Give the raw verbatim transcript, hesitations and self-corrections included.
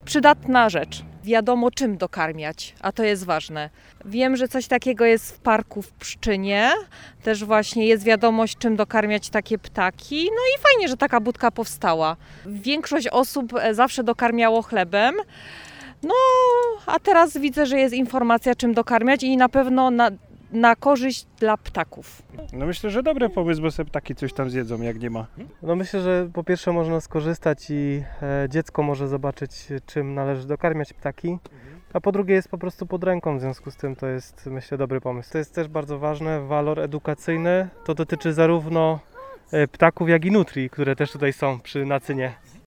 przydatna rzecz. Wiadomo, czym dokarmiać, a to jest ważne. Wiem, że coś takiego jest w parku w Pszczynie. Też właśnie jest wiadomość, czym dokarmiać takie ptaki. No i fajnie, że taka budka powstała. Większość osób zawsze dokarmiało chlebem. No, a teraz widzę, że jest informacja, czym dokarmiać i na pewno na, na korzyść dla ptaków. No myślę, że dobry pomysł, bo sobie ptaki coś tam zjedzą, jak nie ma. No myślę, że po pierwsze można skorzystać i e, dziecko może zobaczyć, czym należy dokarmiać ptaki, a po drugie jest po prostu pod ręką, w związku z tym to jest, myślę, dobry pomysł. To jest też bardzo ważne, walor edukacyjny, to dotyczy zarówno e, ptaków, jak i nutrii, które też tutaj są przy Nacynie.